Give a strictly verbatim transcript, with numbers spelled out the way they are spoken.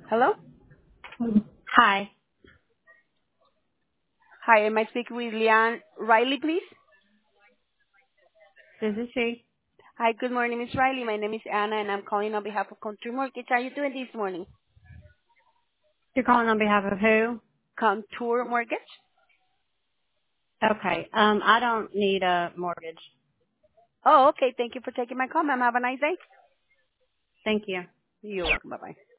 Hello? Hi, Hi, am I speaking with Leanne Riley, please? this is she. Hi, good morning, Miss Riley. My name is Anna, and I'm calling on behalf of Contour Mortgage. How are you doing this morning? You're calling on behalf of who? Contour Mortgage? Okay. Um, I don't need a mortgage. Oh, okay. Thank you for taking my call, ma'am. Have a nice day. Thank you. You're welcome. Bye-bye.